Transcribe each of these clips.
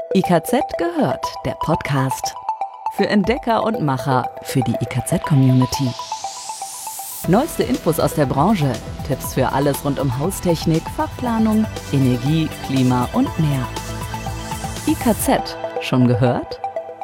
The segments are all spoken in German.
IKZ gehört, der Podcast. Für Entdecker und Macher, für die IKZ-Community. Neueste Infos aus der Branche, Tipps für alles rund um Haustechnik, Fachplanung, Energie, Klima und mehr. IKZ, schon gehört?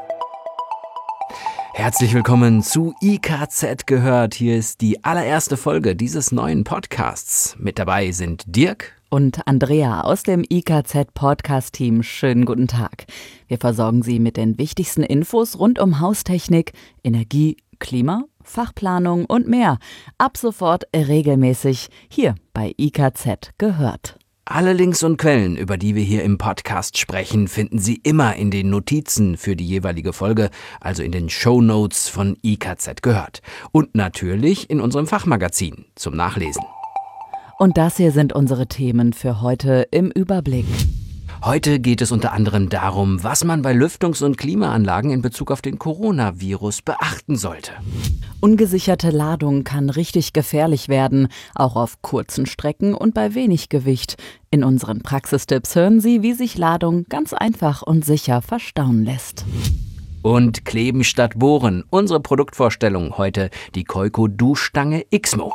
Herzlich willkommen zu IKZ gehört. Hier ist die allererste Folge dieses neuen Podcasts. Mit dabei sind Dirk und Andrea aus dem IKZ-Podcast-Team. Schönen guten Tag. Wir versorgen Sie mit den wichtigsten Infos rund um Haustechnik, Energie, Klima, Fachplanung und mehr. Ab sofort regelmäßig hier bei IKZ gehört. Alle Links und Quellen, über die wir hier im Podcast sprechen, finden Sie immer in den Notizen für die jeweilige Folge, also in den Shownotes von IKZ gehört. Und natürlich in unserem Fachmagazin zum Nachlesen. Und das hier sind unsere Themen für heute im Überblick. Heute geht es unter anderem darum, was man bei Lüftungs- und Klimaanlagen in Bezug auf den Coronavirus beachten sollte. Ungesicherte Ladung kann richtig gefährlich werden, auch auf kurzen Strecken und bei wenig Gewicht. In unseren Praxistipps hören Sie, wie sich Ladung ganz einfach und sicher verstauen lässt. Und Kleben statt Bohren, unsere Produktvorstellung heute, die Keuco Duschstange Xmo.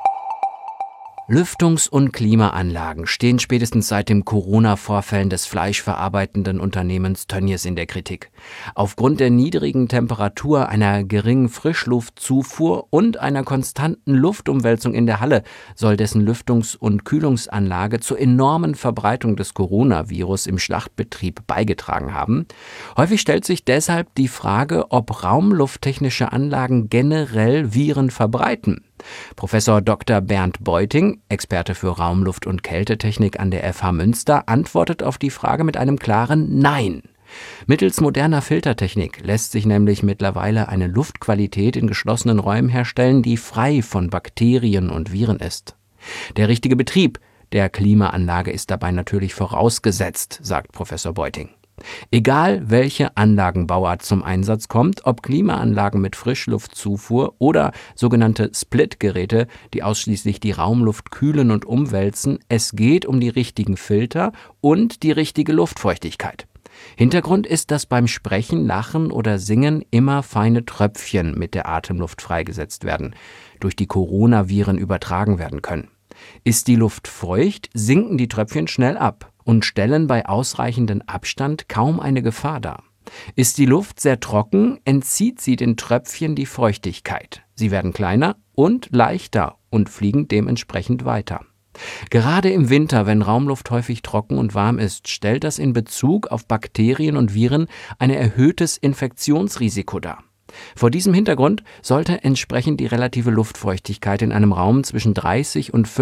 Lüftungs- und Klimaanlagen stehen spätestens seit den Corona-Vorfällen des fleischverarbeitenden Unternehmens Tönnies in der Kritik. Aufgrund der niedrigen Temperatur, einer geringen Frischluftzufuhr und einer konstanten Luftumwälzung in der Halle soll dessen Lüftungs- und Kühlungsanlage zur enormen Verbreitung des Coronavirus im Schlachtbetrieb beigetragen haben. Häufig stellt sich deshalb die Frage, ob raumlufttechnische Anlagen generell Viren verbreiten. Professor Dr. Bernd Beuting, Experte für Raumluft- und Kältetechnik an der FH Münster, antwortet auf die Frage mit einem klaren Nein. Mittels moderner Filtertechnik lässt sich nämlich mittlerweile eine Luftqualität in geschlossenen Räumen herstellen, die frei von Bakterien und Viren ist. Der richtige Betrieb der Klimaanlage ist dabei natürlich vorausgesetzt, sagt Professor Beuting. Egal, welche Anlagenbauart zum Einsatz kommt, ob Klimaanlagen mit Frischluftzufuhr oder sogenannte Split-Geräte, die ausschließlich die Raumluft kühlen und umwälzen, es geht um die richtigen Filter und die richtige Luftfeuchtigkeit. Hintergrund ist, dass beim Sprechen, Lachen oder Singen immer feine Tröpfchen mit der Atemluft freigesetzt werden, durch die Coronaviren übertragen werden können. Ist die Luft feucht, sinken die Tröpfchen schnell ab und stellen bei ausreichendem Abstand kaum eine Gefahr dar. Ist die Luft sehr trocken, entzieht sie den Tröpfchen die Feuchtigkeit. Sie werden kleiner und leichter und fliegen dementsprechend weiter. Gerade im Winter, wenn Raumluft häufig trocken und warm ist, stellt das in Bezug auf Bakterien und Viren ein erhöhtes Infektionsrisiko dar. Vor diesem Hintergrund sollte entsprechend die relative Luftfeuchtigkeit in einem Raum zwischen 30% und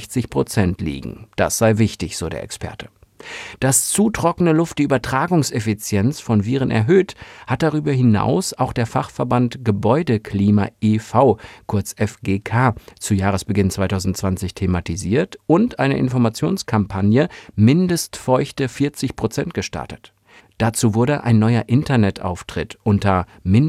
65% liegen. Das sei wichtig, so der Experte. Dass zu trockene Luft die Übertragungseffizienz von Viren erhöht, hat darüber hinaus auch der Fachverband Gebäudeklima e.V., kurz FGK, zu Jahresbeginn 2020 thematisiert und eine Informationskampagne Mindestfeuchte 40% gestartet. Dazu wurde ein neuer Internetauftritt unter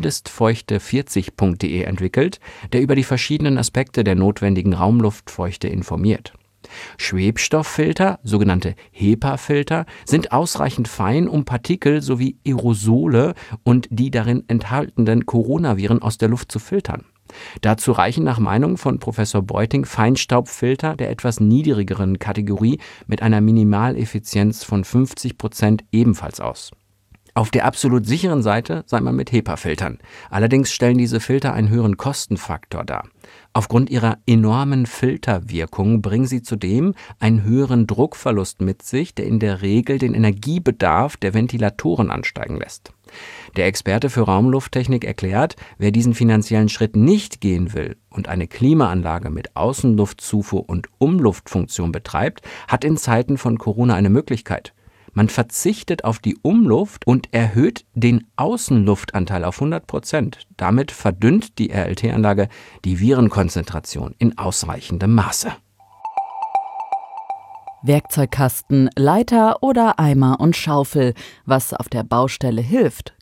mindestfeuchte40.de entwickelt, der über die verschiedenen Aspekte der notwendigen Raumluftfeuchte informiert. Schwebstofffilter, sogenannte HEPA-Filter, sind ausreichend fein, um Partikel sowie Aerosole und die darin enthaltenen Coronaviren aus der Luft zu filtern. Dazu reichen nach Meinung von Professor Beuting Feinstaubfilter der etwas niedrigeren Kategorie mit einer Minimaleffizienz von 50% ebenfalls aus. Auf der absolut sicheren Seite sei man mit HEPA-Filtern. Allerdings stellen diese Filter einen höheren Kostenfaktor dar. Aufgrund ihrer enormen Filterwirkung bringen sie zudem einen höheren Druckverlust mit sich, der in der Regel den Energiebedarf der Ventilatoren ansteigen lässt. Der Experte für Raumlufttechnik erklärt, wer diesen finanziellen Schritt nicht gehen will und eine Klimaanlage mit Außenluftzufuhr und Umluftfunktion betreibt, hat in Zeiten von Corona eine Möglichkeit. Man verzichtet auf die Umluft und erhöht den Außenluftanteil auf 100%. Damit verdünnt die RLT-Anlage die Virenkonzentration in ausreichendem Maße. Werkzeugkasten, Leiter oder Eimer und Schaufel. Was auf der Baustelle hilft,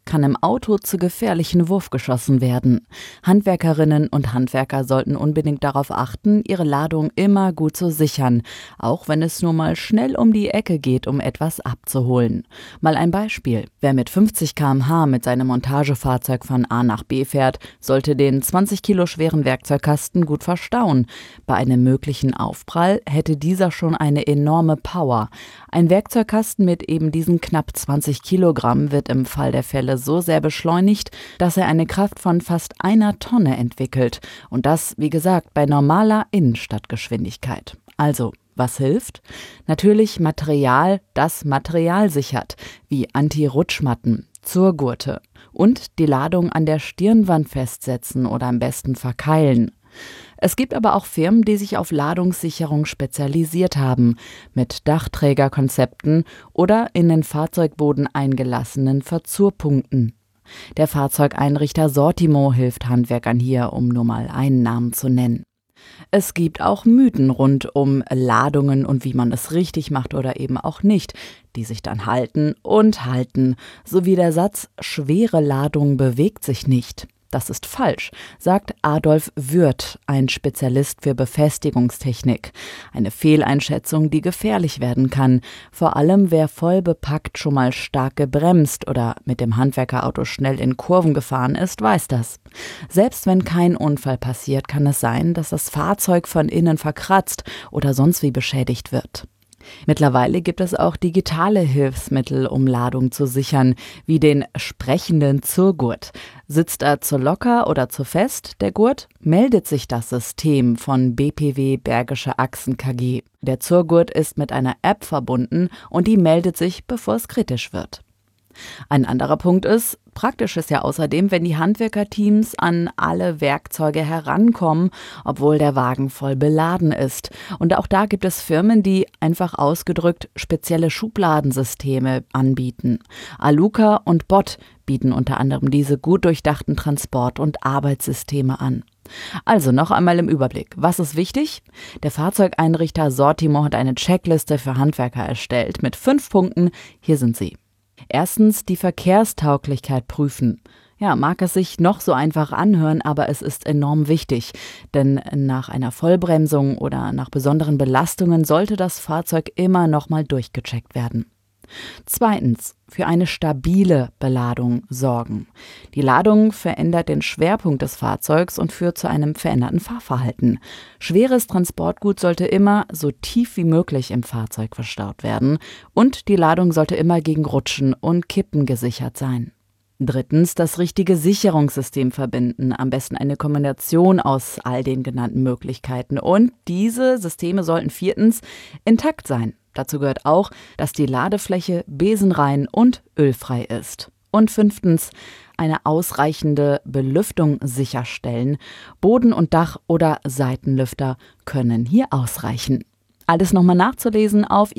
kann im Auto zu gefährlichen Wurfgeschossen werden. Handwerkerinnen und Handwerker sollten unbedingt darauf achten, ihre Ladung immer gut zu sichern, auch wenn es nur mal schnell um die Ecke geht, um etwas abzuholen. Mal ein Beispiel. Wer mit 50 km/h mit seinem Montagefahrzeug von A nach B fährt, sollte den 20 Kilo schweren Werkzeugkasten gut verstauen. Bei einem möglichen Aufprall hätte dieser schon eine enorme Power. Ein Werkzeugkasten mit eben diesen knapp 20 Kilogramm wird im Fall der Fälle so sehr beschleunigt, dass er eine Kraft von fast 1 Tonne entwickelt. Und das, wie gesagt, bei normaler Innenstadtgeschwindigkeit. Also, was hilft? Natürlich Material, das Material sichert, wie Anti-Rutschmatten, Zurgurte und die Ladung an der Stirnwand festsetzen oder am besten verkeilen. Es gibt aber auch Firmen, die sich auf Ladungssicherung spezialisiert haben, mit Dachträgerkonzepten oder in den Fahrzeugboden eingelassenen Verzurpunkten. Der Fahrzeugeinrichter Sortimo hilft Handwerkern hier, um nur mal einen Namen zu nennen. Es gibt auch Mythen rund um Ladungen und wie man es richtig macht oder eben auch nicht, die sich dann halten und halten, sowie der Satz „schwere Ladung bewegt sich nicht". Das ist falsch, sagt Adolf Würth, ein Spezialist für Befestigungstechnik. Eine Fehleinschätzung, die gefährlich werden kann. Vor allem, wer voll bepackt schon mal stark gebremst oder mit dem Handwerkerauto schnell in Kurven gefahren ist, weiß das. Selbst wenn kein Unfall passiert, kann es sein, dass das Fahrzeug von innen verkratzt oder sonst wie beschädigt wird. Mittlerweile gibt es auch digitale Hilfsmittel, um Ladung zu sichern, wie den sprechenden Zurgurt. Sitzt er zu locker oder zu fest, der Gurt, meldet sich das System von BPW Bergische Achsen KG. Der Zurgurt ist mit einer App verbunden und die meldet sich, bevor es kritisch wird. Ein anderer Punkt ist, praktisch ist ja außerdem, wenn die Handwerkerteams an alle Werkzeuge herankommen, obwohl der Wagen voll beladen ist. Und auch da gibt es Firmen, die einfach ausgedrückt spezielle Schubladensysteme anbieten. Aluka und Bott bieten unter anderem diese gut durchdachten Transport- und Arbeitssysteme an. Also noch einmal im Überblick. Was ist wichtig? Der Fahrzeugeinrichter Sortimo hat eine Checkliste für Handwerker erstellt mit 5 Punkten. Hier sind sie. Erstens die Verkehrstauglichkeit prüfen. Ja, mag es sich noch so einfach anhören, aber es ist enorm wichtig, denn nach einer Vollbremsung oder nach besonderen Belastungen sollte das Fahrzeug immer nochmal durchgecheckt werden. Zweitens, für eine stabile Beladung sorgen. Die Ladung verändert den Schwerpunkt des Fahrzeugs und führt zu einem veränderten Fahrverhalten. Schweres Transportgut sollte immer so tief wie möglich im Fahrzeug verstaut werden und die Ladung sollte immer gegen Rutschen und Kippen gesichert sein. Drittens, das richtige Sicherungssystem verbinden, am besten eine Kombination aus all den genannten Möglichkeiten. Und diese Systeme sollten viertens intakt sein. Dazu gehört auch, dass die Ladefläche besenrein und ölfrei ist. Und fünftens, eine ausreichende Belüftung sicherstellen. Boden- und Dach- oder Seitenlüfter können hier ausreichen. Alles nochmal nachzulesen auf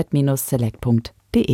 ikz-select.de.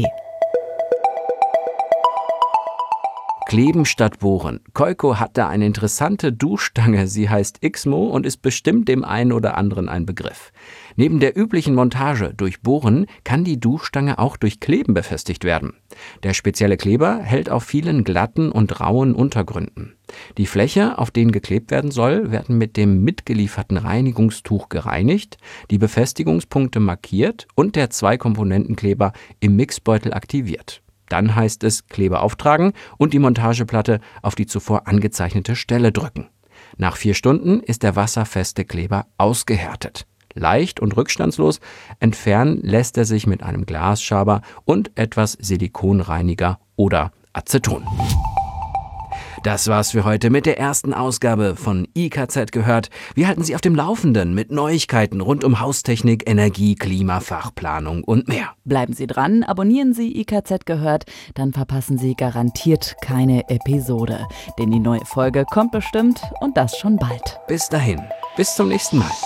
Kleben statt bohren. Keuko hat da eine interessante Duschstange. Sie heißt Xmo und ist bestimmt dem einen oder anderen ein Begriff. Neben der üblichen Montage durch Bohren kann die Duschstange auch durch Kleben befestigt werden. Der spezielle Kleber hält auf vielen glatten und rauen Untergründen. Die Fläche, auf denen geklebt werden soll, werden mit dem mitgelieferten Reinigungstuch gereinigt, die Befestigungspunkte markiert und der 2-Komponenten-Kleber im Mixbeutel aktiviert. Dann heißt es Kleber auftragen und die Montageplatte auf die zuvor angezeichnete Stelle drücken. Nach 4 Stunden ist der wasserfeste Kleber ausgehärtet. Leicht und rückstandslos entfernen lässt er sich mit einem Glasschaber und etwas Silikonreiniger oder Aceton. Das war's für heute mit der ersten Ausgabe von IKZ gehört. Wir halten Sie auf dem Laufenden mit Neuigkeiten rund um Haustechnik, Energie, Klima, Fachplanung und mehr. Bleiben Sie dran, abonnieren Sie IKZ gehört, dann verpassen Sie garantiert keine Episode. Denn die neue Folge kommt bestimmt und das schon bald. Bis dahin, bis zum nächsten Mal.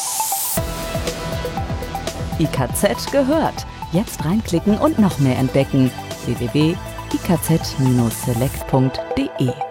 IKZ gehört. Jetzt reinklicken und noch mehr entdecken. www.ikz-select.de